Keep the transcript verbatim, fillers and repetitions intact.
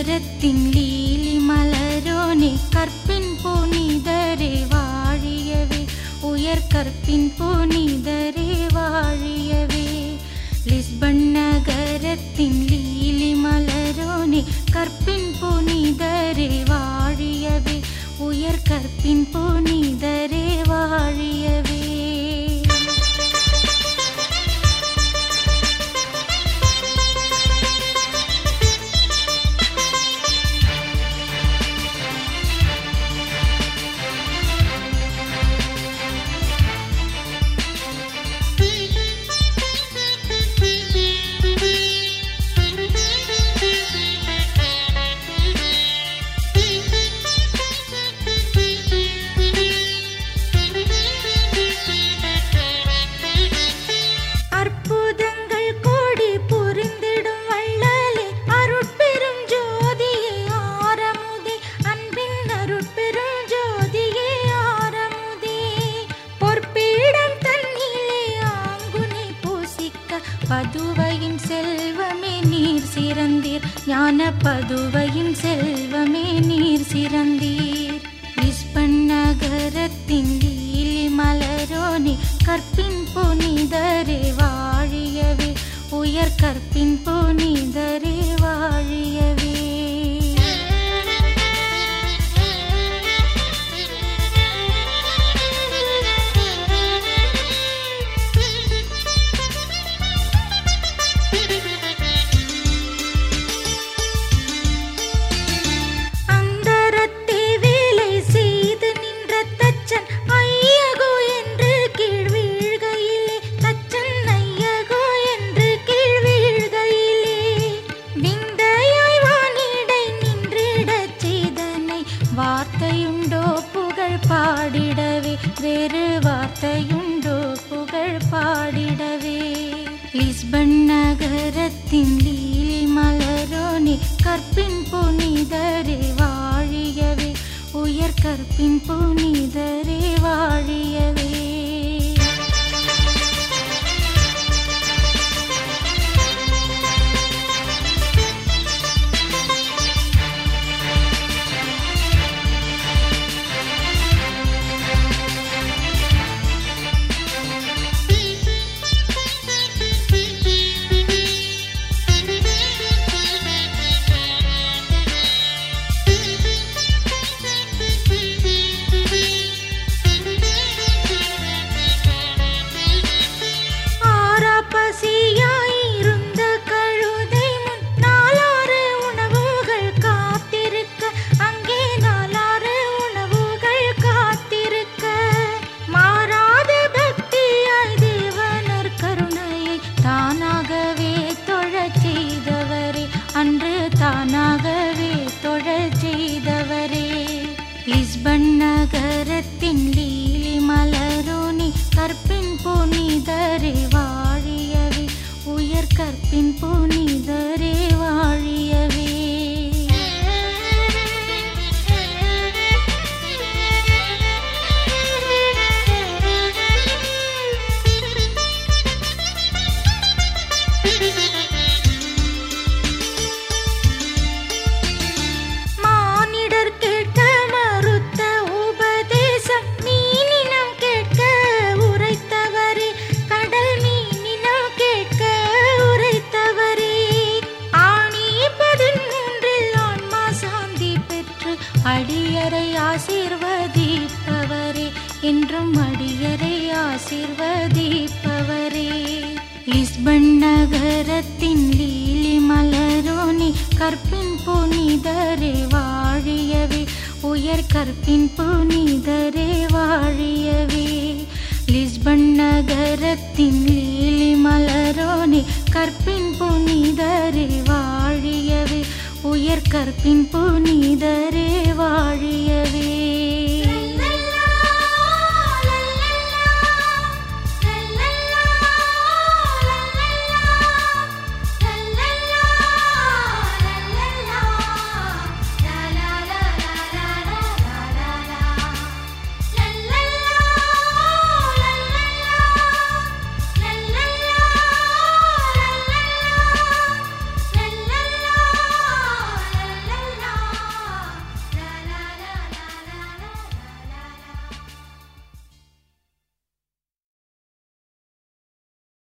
நகரத்தின் லீலி மலரோனே கற்பின் புனிதரே வாழியவே உயர் கற்பின் புனிதரே வாழியவே லிஸ்பன் நகரத்தின் லீலி மலரோனே கற்பின் புனிதரே வாழியவே உயர் கற்பின் புனிதரே வாழியவே பதுவையின் செல்வமே நீர் சிறந்தீர் ஞான பதுவையின் செல்வமே நீர் சிறந்தீர் லிஸ்பன் நகரத்தின் லீலி மலரோனே கற்பின் புனிதரே வாழியவே உயர் கற்பின் புனிதரே வாழியவே வார்த்தையுண்டோ புகழ் பாடிடவே வேறு வார்த்தையுண்டோ புகழ் பாடிடவே லிஸ்பன் நகரத்தின் லீலி மலரோனே கற்பின் புனிதரே வாழியவே உயர் கற்பின் புனிதரே வாழியவே அன்று தானாகவே தொழச் செய்தவரே லிஸ்பன் நகரத்தின் லீலி மலரோனே கற்பின் புனிதரே வாழியவே உயர் கற்பின் புனிதரே வாழியவே அடியரை ஆசீர்வதிப்பவரே என்றும் அடியரை ஆசீர்வதிப்பவரே லிஸ்பன் நகரத்தின் லீலி மலரோனே கற்பின் புனிதரே வாழியவே உயர் கற்பின் புனிதரே வாழியவே லிஸ்பன் நகரத்தின் லீலி மலரோனே கற்பின் புனிதரே வாழியவே உயர் கற்பின் புனிதரே வாழியவே.